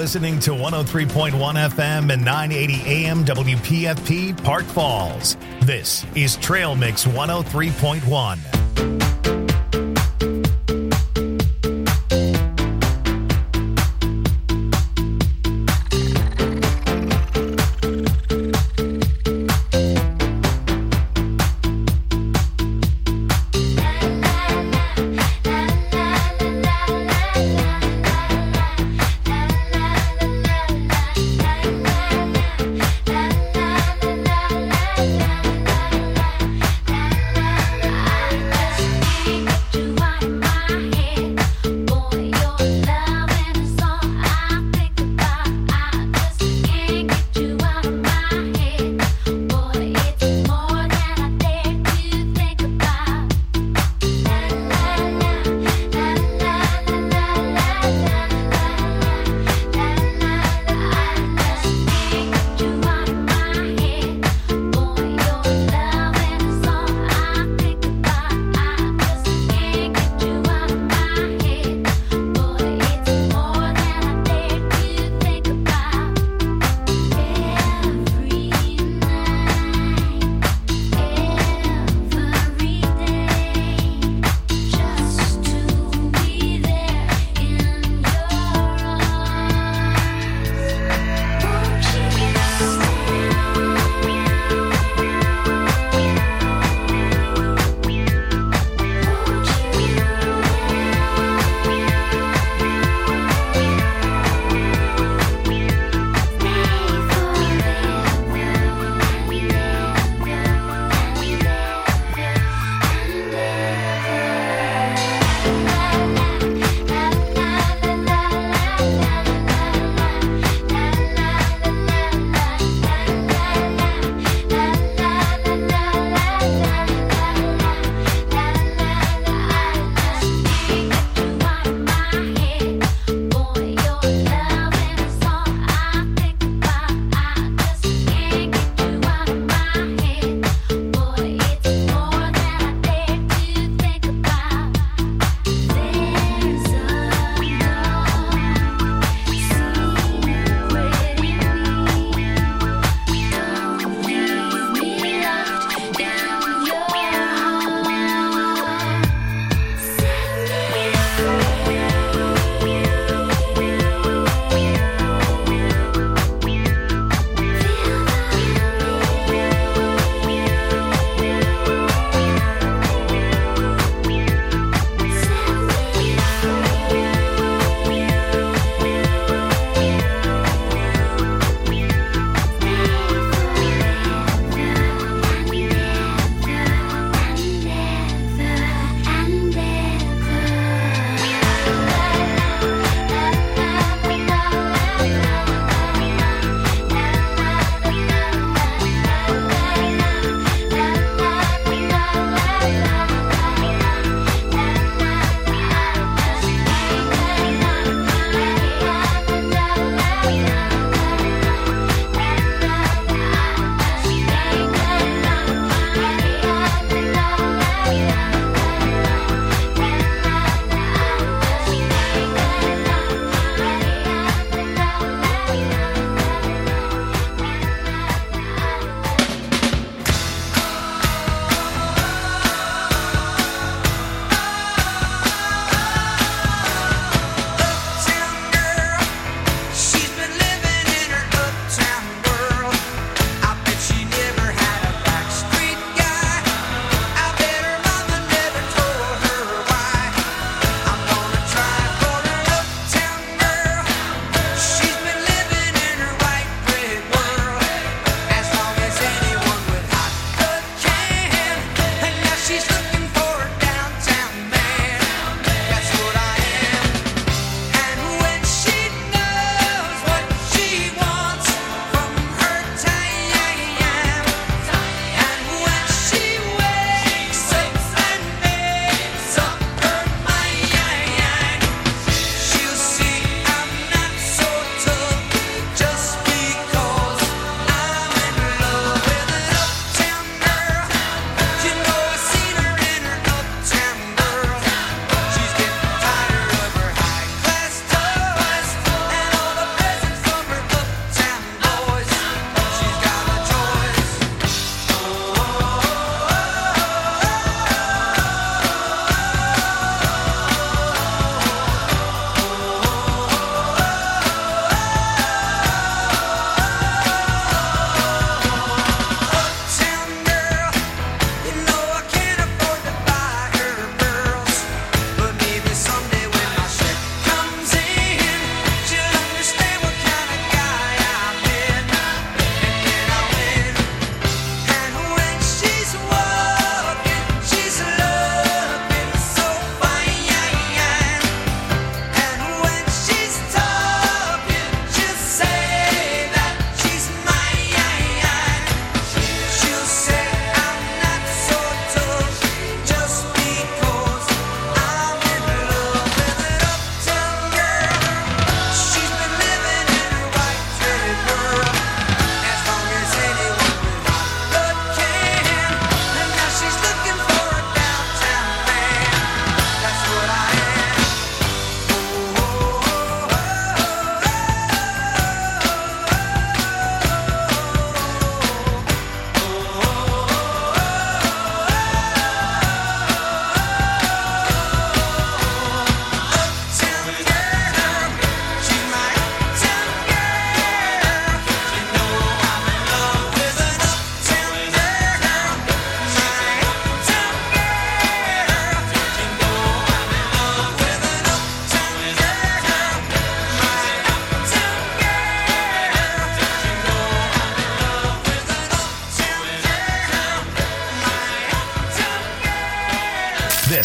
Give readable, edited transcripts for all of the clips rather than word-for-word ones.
listening to 103.1 FM and 980 AM WPFP Park Falls. This is Trail Mix 103.1.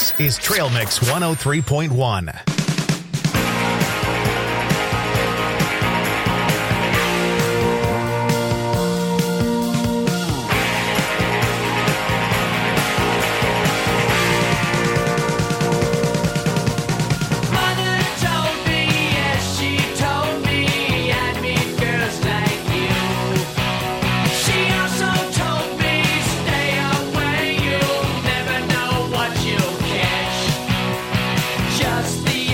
This is Trail Mix 103.1. Just the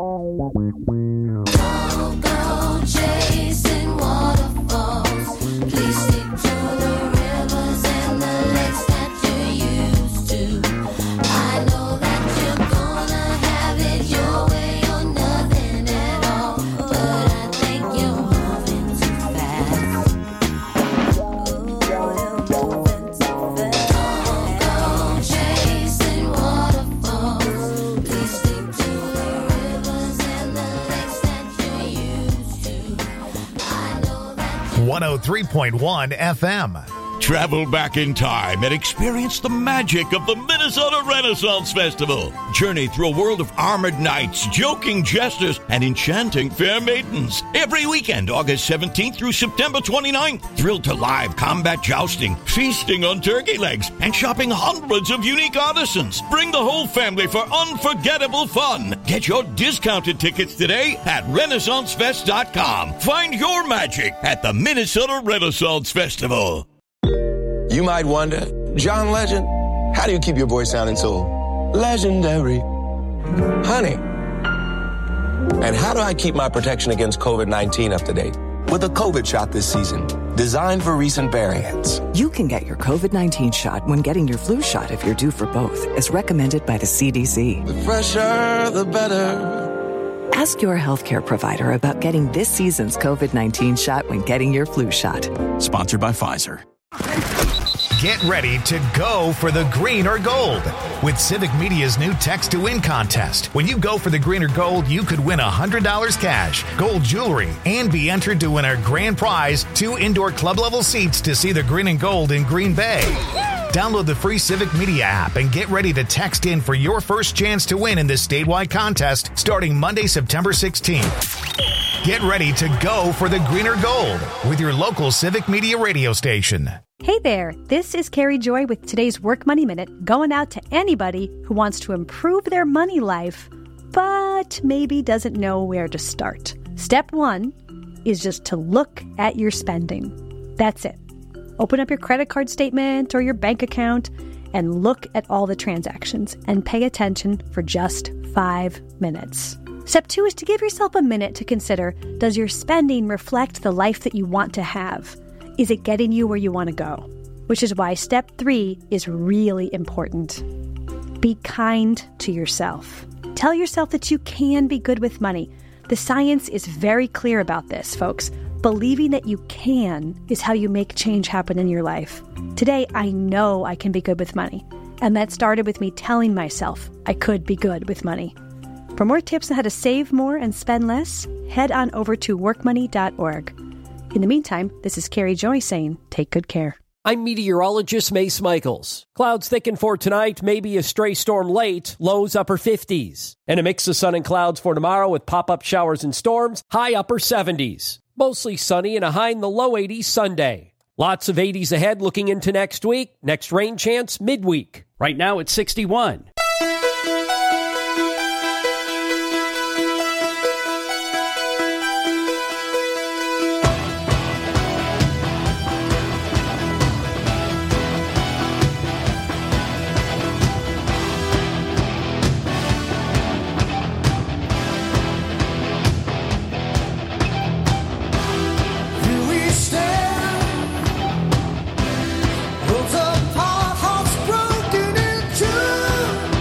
Go chasing waterfalls. Please stick to the rivers and the lakes that you're used to. I know that you're gonna have it your way or nothing at all, but I think you're moving too fast. Go chasing waterfalls. Please stick to the rivers and the lakes that you're used to. I know that 103.1 FM. Travel back in time and experience the magic of the Minnesota Renaissance Festival. Journey through a world of armored knights, joking jesters, and enchanting fair maidens. Every weekend, August 17th through September 29th. Thrilled to live combat jousting, feasting on turkey legs, and shopping hundreds of unique artisans. Bring the whole family for unforgettable fun. Get your discounted tickets today at RenaissanceFest.com. Find your magic at the Minnesota Renaissance Festival. You might wonder, John Legend, how do you keep your voice sounding so legendary? Honey. And how do I keep my protection against COVID-19 up to date? With a COVID shot this season, designed for recent variants. You can get your COVID-19 shot when getting your flu shot if you're due for both, as recommended by the CDC. The fresher, the better. Ask your healthcare provider about getting this season's COVID-19 shot when getting your flu shot. Sponsored by Pfizer. Get ready to go for the green or gold with Civic Media's new Text to Win contest. When you go for the green or gold, you could win $100 cash, gold jewelry, and be entered to win our grand prize, 2 indoor club-level seats to see the green and gold in Green Bay. Download the free Civic Media app and get ready to text in for your first chance to win in this statewide contest starting Monday, September 16th. Get ready to go for the green or gold with your local Civic Media radio station. Hey there, this is Carrie Joy with today's Work Money Minute, going out to anybody who wants to improve their money life, but maybe doesn't know where to start. Step 1 is just to look at your spending. That's it. Open up your credit card statement or your bank account and look at all the transactions and pay attention for just 5 minutes. Step 2 is to give yourself a minute to consider, does your spending reflect the life that you want to have? Is it getting you where you want to go? Which is why step 3 is really important. Be kind to yourself. Tell yourself that you can be good with money. The science is very clear about this, folks. Believing that you can is how you make change happen in your life. Today, I know I can be good with money. And that started with me telling myself I could be good with money. For more tips on how to save more and spend less, head on over to workmoney.org. In the meantime, this is Carrie Joy saying, take good care. I'm meteorologist Mace Michaels. Clouds thicken for tonight, maybe a stray storm late, lows upper 50s. And a mix of sun and clouds for tomorrow with pop-up showers and storms, high upper 70s. Mostly sunny and a high in the low 80s Sunday. Lots of 80s ahead looking into next week. Next rain chance midweek. Right now it's 61. broken into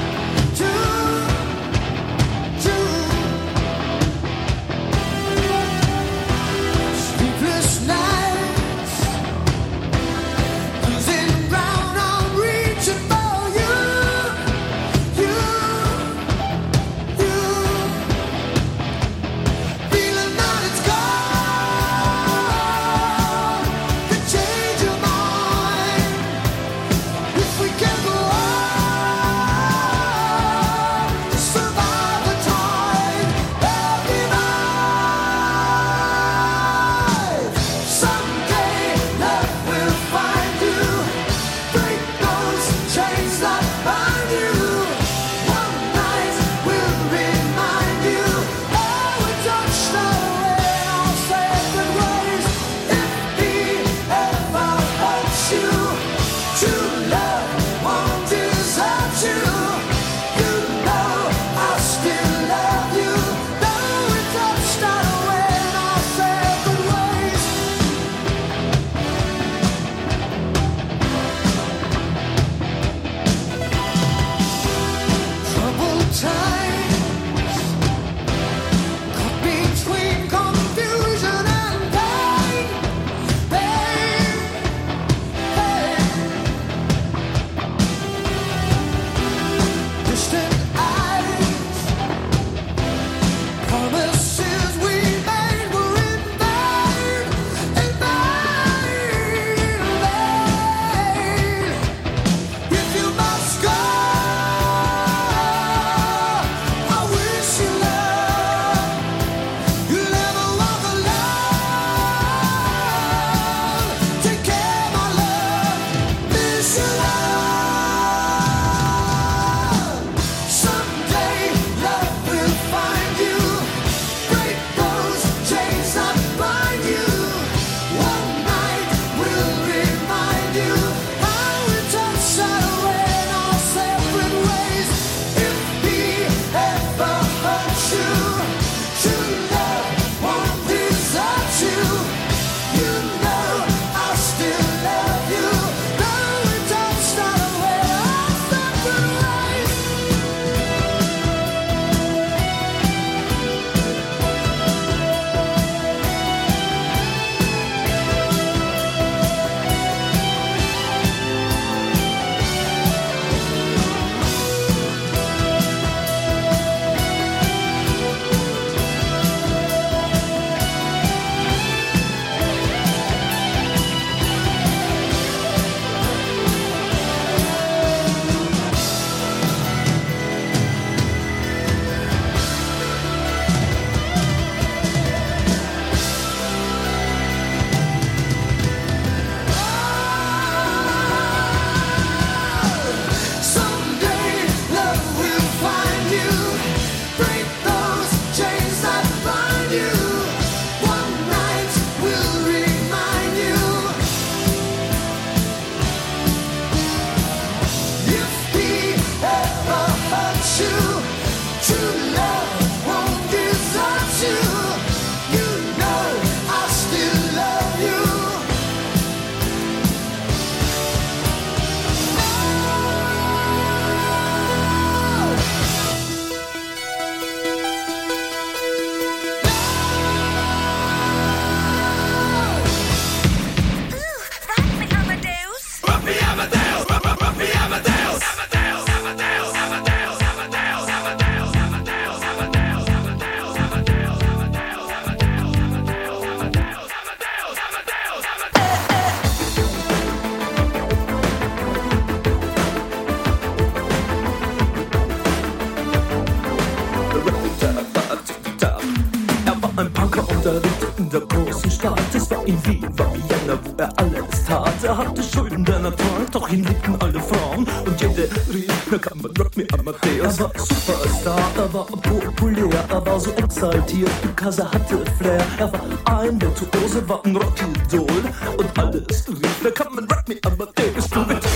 in der großen Stadt. Es war in Wien, war Vienna, wo er alles tat. Er hatte Schulden, denn er trank, doch ihn liebten alle Frauen. Und jede rief, na kann man Rock me Amadeus. Er war Superstar, er war populär, er war so exaltiert, because er hatte Flair. Er war ein Virtuose, war ein Rockidol. Und alles rief, na kann man Rock me Amadeus. Du mit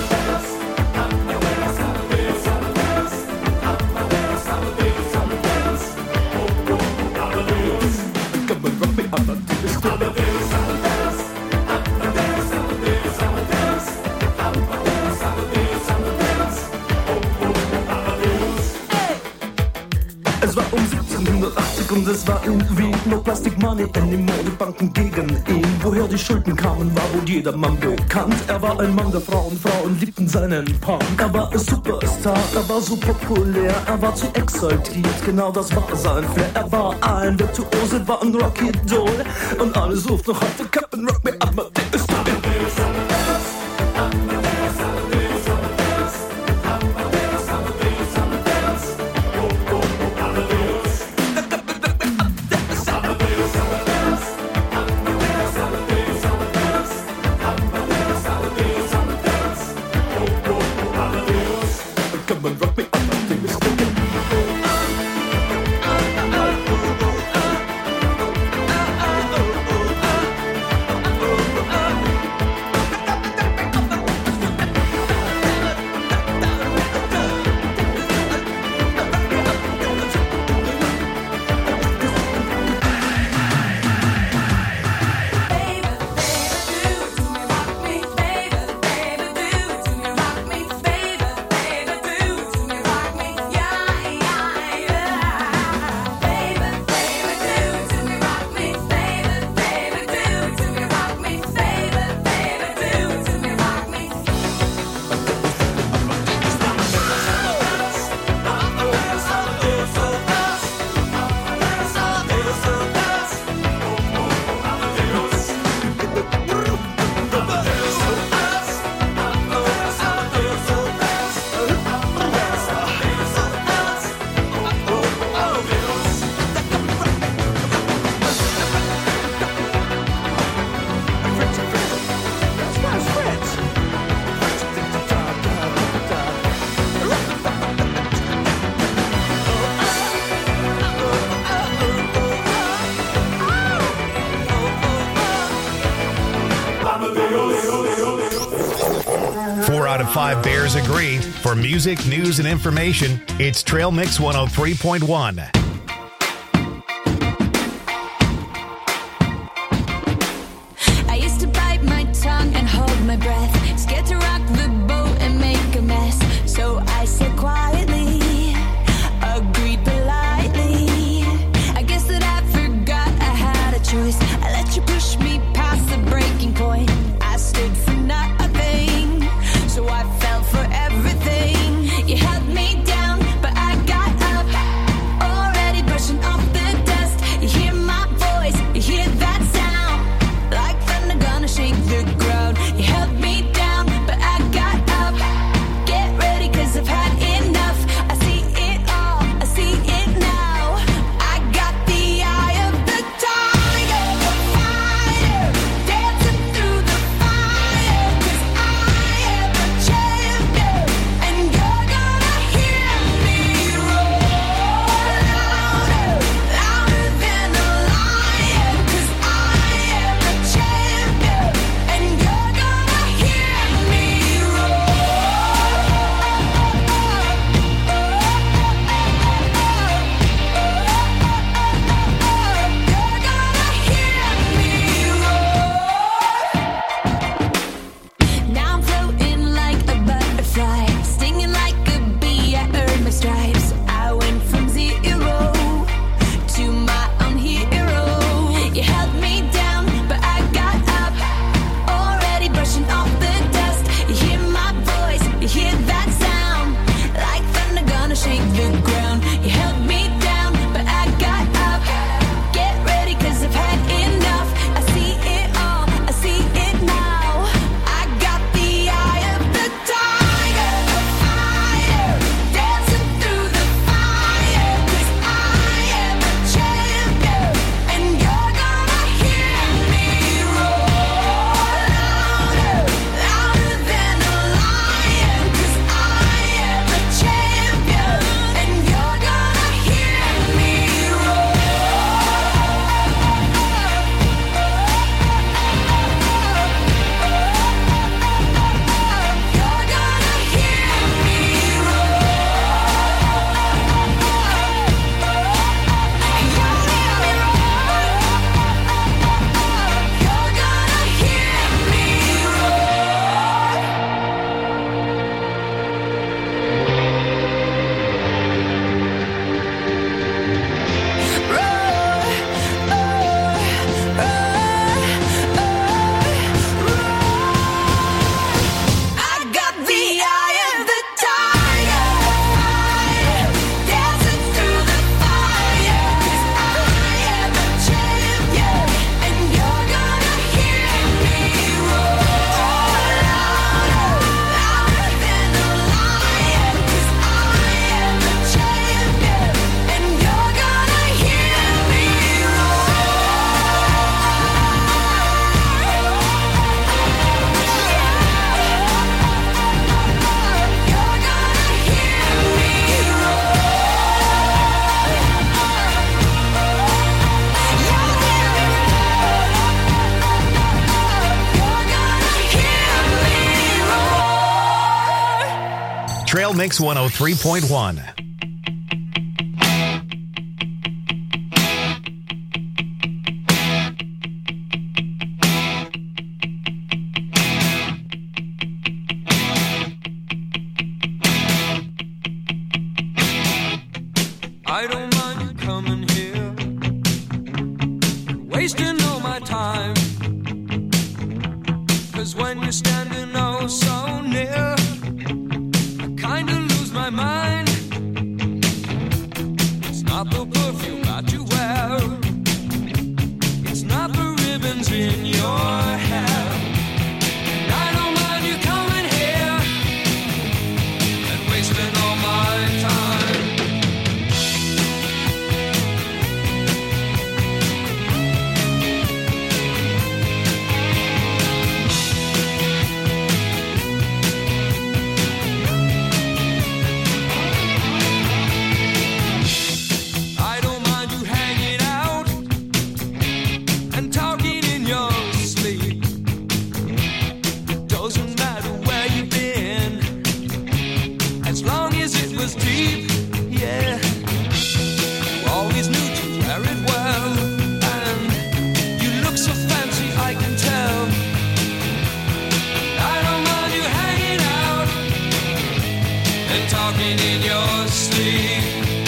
Es war um 1780 und es war in Wien. No Plastic Money anymore, die Banken gegen ihn. Woher die Schulden kamen, war wohl jedermann bekannt. Er war ein Mann der Frauen, Frauen liebten seinen Punk. Er war ein Superstar, er war so populär, er war zu exaltiert, genau das war sein Flair. Er war ein Virtuose, war ein Rockidol. Und alle suchten noch heute Captain Rock me Amadeus. Out of 5 Bears agree. For music, news, and information, it's Trail Mix 103.1. I used to bite my tongue and hold my breath, scared to rock the boat and make a mess. So I said quietly, agreed politely. I guess that I forgot I had a choice. I let you push me past the breaking point. I stood for nothing, so I fell for everything. You held me down, but I got up. shake the ground. You held me down, but I got up. Get ready, 'cause I've had enough. I see it all, I see it now. I got the eye of the tiger, a fire, dancing through the fire. 'Cause I am a champion, and you're gonna hear me roar louder, louder than a lion. 'Cause I am a champion, and you're gonna hear me roar. You're gonna hear me I got the eye of the tiger, fire, dancing through the fire. 'Cause I am a champion, and you're gonna hear me roar louder, louder than a lion. 'Cause I am a champion, and you're gonna hear me Trail Mix 103.1. I don't mind you coming here, wasting all my time. 'Cause when you're standing oh so near, I kinda lose my mind. It's not the perfume that you wear, it's not the ribbons in your hair. And I don't mind you coming here and wasting all my time. I don't mind you hanging out and talking in your sleep. Doesn't matter where you've been, as long as it was deep, yeah. You always knew to wear it well, and you look so fancy, I can tell. I don't mind you hanging out and talking in your sleep.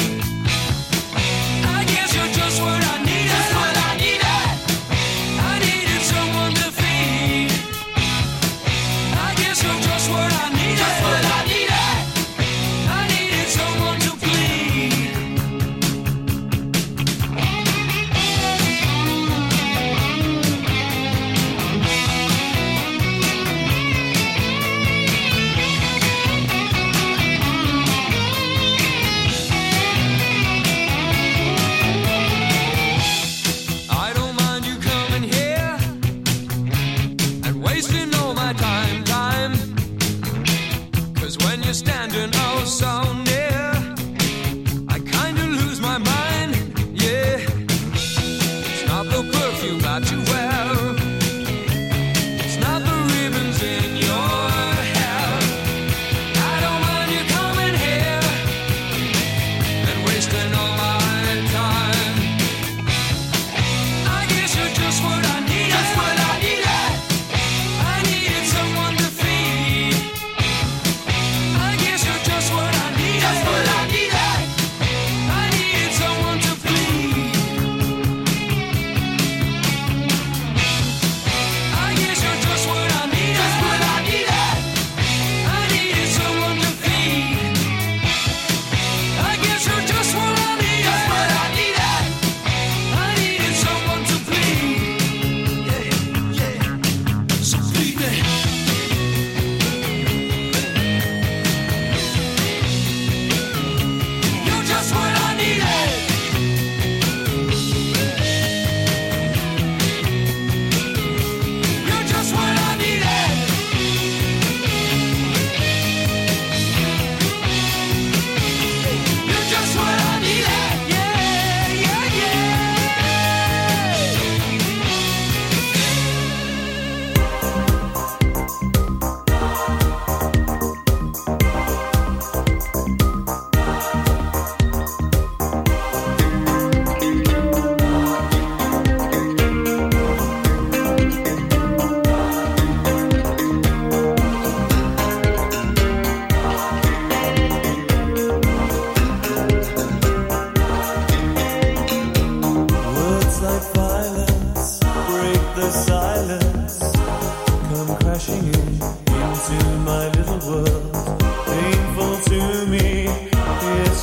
I guess you're just what I needed. Just what I needed. I needed someone to feed. I guess you're just what I needed. Just what I needed. I needed someone to please.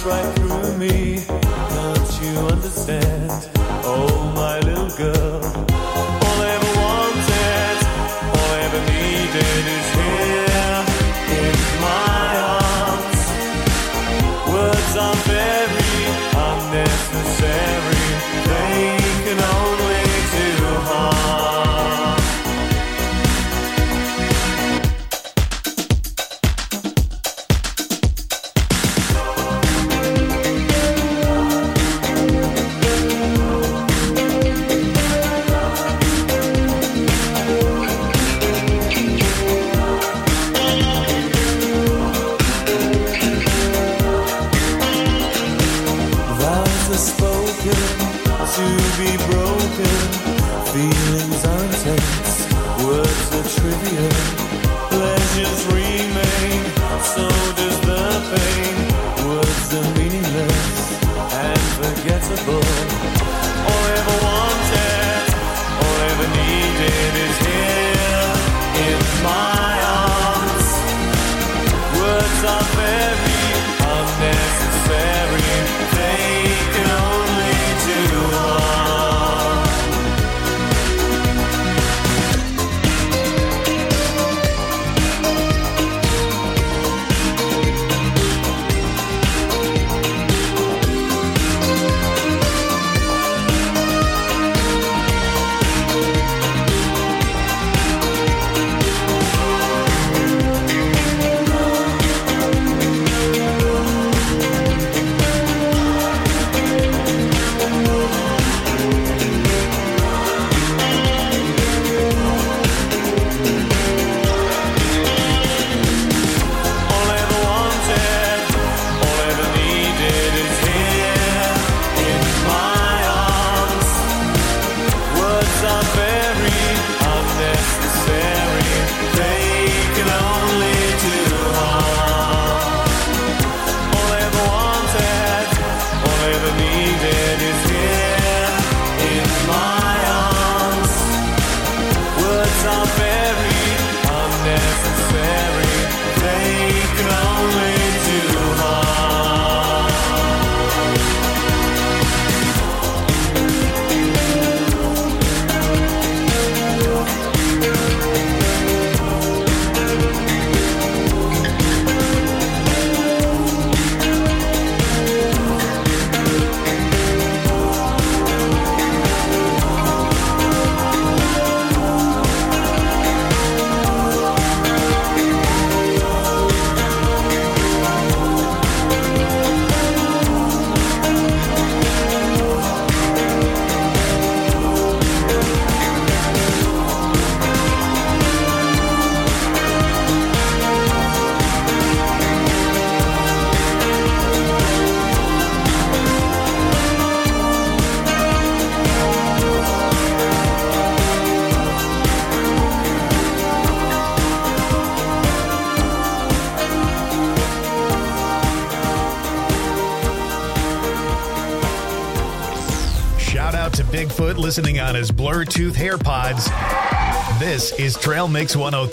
right through me. Don't you understand? Oh, my little girl. All I ever wanted, all I ever needed is here in my arms. Words are very unnecessary. They can only do harm. Vows are spoken to be broken. Feelings are intense, words are trivial. Pleasures remain, so does the pain. Words are meaningless and forgettable. All I ever wanted, all I ever needed is here in my arms. Words are very unnecessary. They can only do harm. All I ever wanted, all I ever needed is here in my arms. Words are very unnecessary. They can only do harm. All I ever wanted, all I ever needed is here in my arms. Words are very unnecessary. They can only do harm. Shout out to Bigfoot listening on his Bluetooth AirPods. This is Trail Mix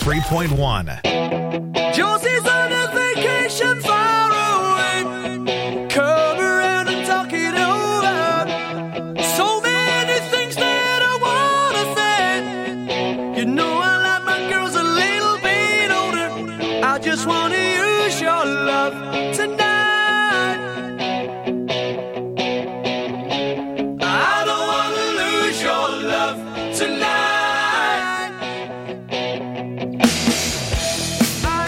103.1. Josie's on a vacation far away. Come around and talk it over. So many things that I wanna say. You know I like my girls a little bit older. I just wanna use your love tonight. I don't wanna lose your love tonight. I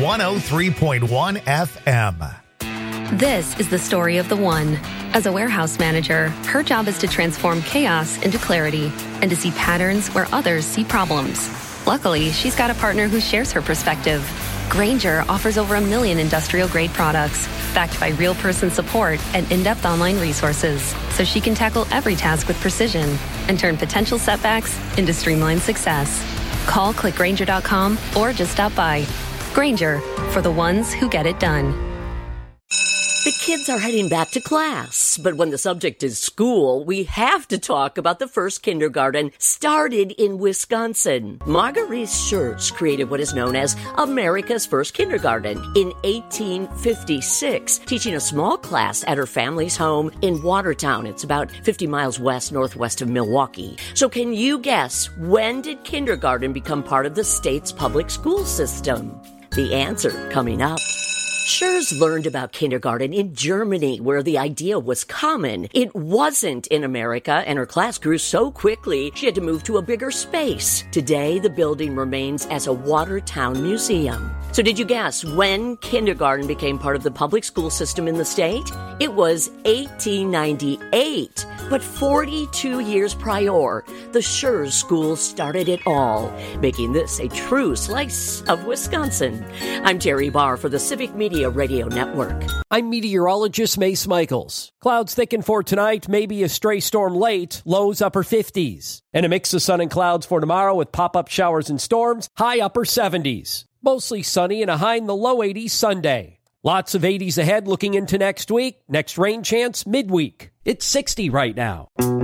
103.1 FM. This is the story of the one. As a warehouse manager, her job is to transform chaos into clarity and to see patterns where others see problems. Luckily, she's got a partner who shares her perspective. Grainger offers over 1 million industrial-grade products, backed by real-person support and in-depth online resources, so she can tackle every task with precision and turn potential setbacks into streamlined success. Call clickgrainger.com or just stop by. Grainger, for the ones who get it done. The kids are heading back to class, but when the subject is school, we have to talk about the first kindergarten started in Wisconsin. Marguerite Schertz created what is known as America's first kindergarten in 1856, teaching a small class at her family's home in Watertown. It's about 50 miles northwest of Milwaukee. So can you guess, when did kindergarten become part of the state's public school system? The answer coming up. Schertz learned about kindergarten in Germany, where the idea was common. It wasn't in America, and her class grew so quickly she had to move to a bigger space. Today, the building remains as a Watertown museum. So did you guess when kindergarten became part of the public school system in the state? It was 1898. But 42 years prior, the Schertz School started it all, making this a true slice of Wisconsin. I'm Terry Barr for the Civic Media Radio Network. I'm meteorologist Mace Michaels. Clouds thicken for tonight, maybe a stray storm late, lows upper 50s. And a mix of sun and clouds for tomorrow with pop-up showers and storms, high upper 70s. Mostly sunny and a high in the low 80s Sunday. Lots of 80s ahead looking into next week. Next rain chance midweek. It's 60 right now.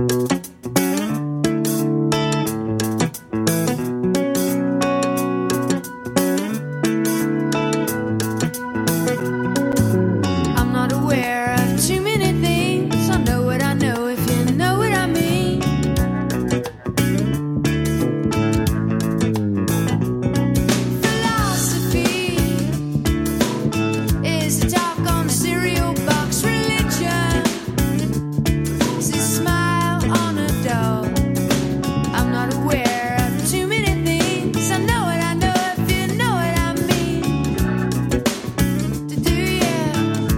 I'm not aware of too many things. I know what I know, if you know what I mean. Philosophy is a talk on a cereal box. Religion is a smile on a dog. I'm not aware of too many things. I know what I know, if you know what I mean. To do, yeah.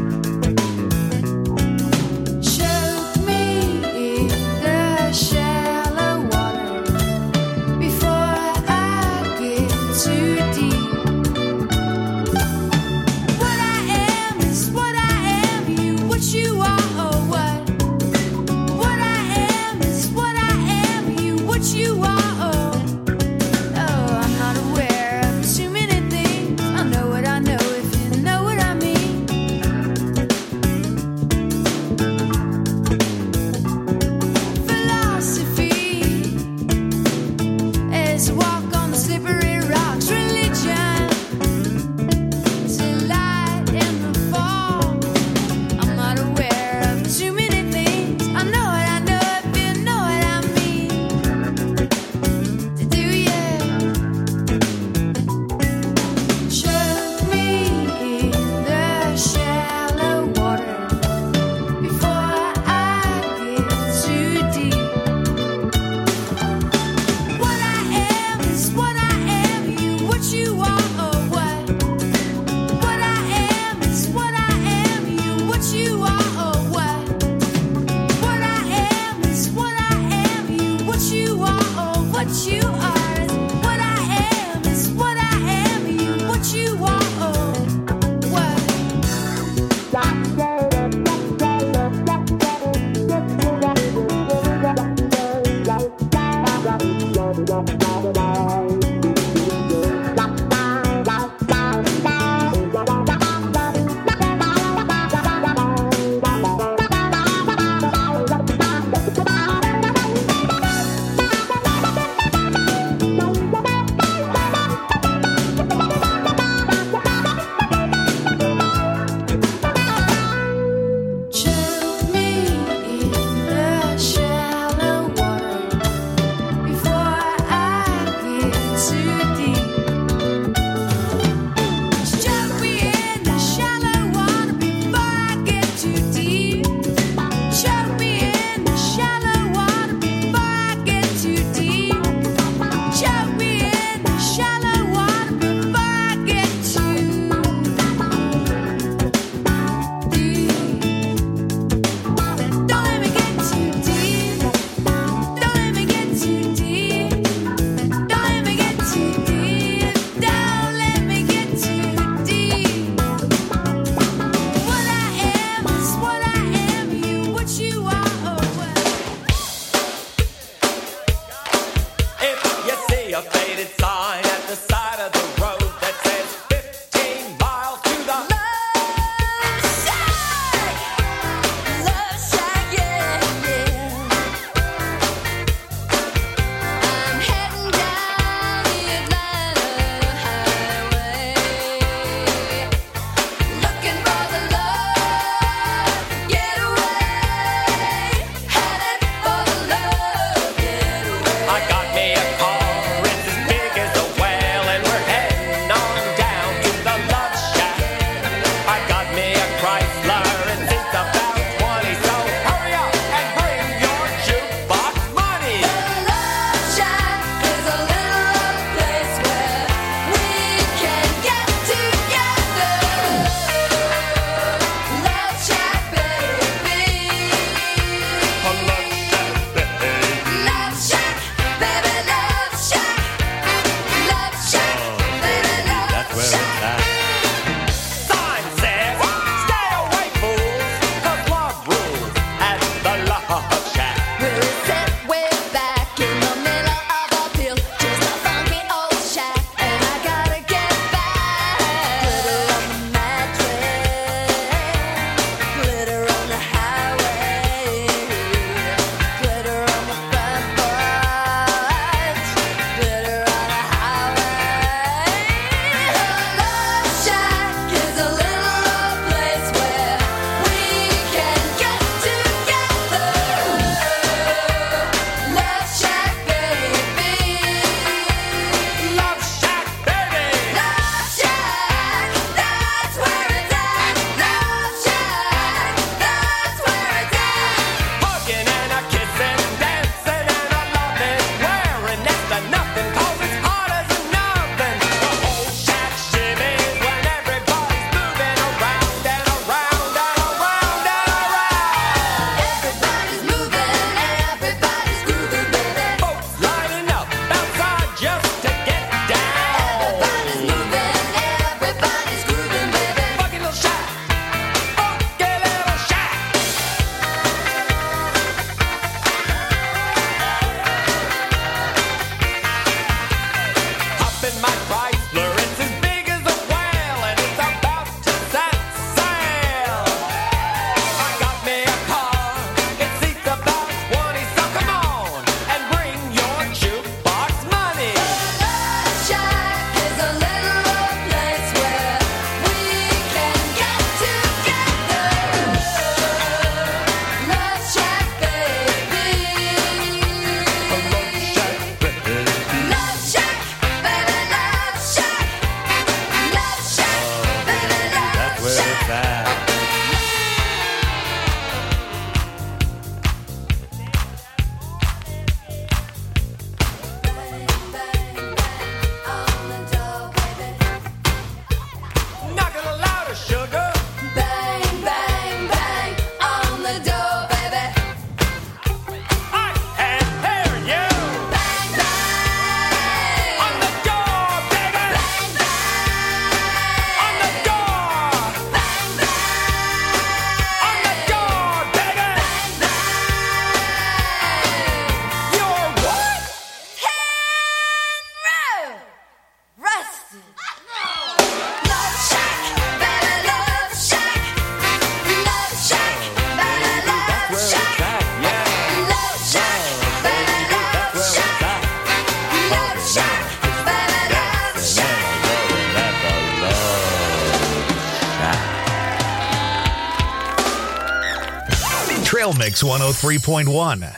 Choke me in the shallow water before I get too deep. What I am is what I am, you what you are, or what? What I am is what I am, you what you are, oh. Oh, I'm not aware of too many things. I know what I know, if you know what I mean. Philosophy is a walk on the slippery rocks. Religion is a light in the fall. I'm not aware of too many things. I know what I know, if you know what I mean. To do, yeah. Choke me in the shallow water before I get too deep. What I am is what I am, you what you are, or what? What I am is what I am, you what you are, or what? What I am is what I am, you what you are, or what you are. What I am is what I am, you what you are, or what? Choke me in the shallow water before I get Trail Mix 103.1.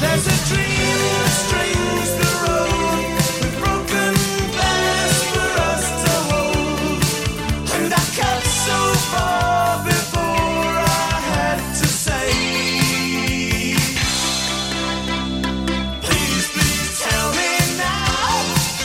There's a dream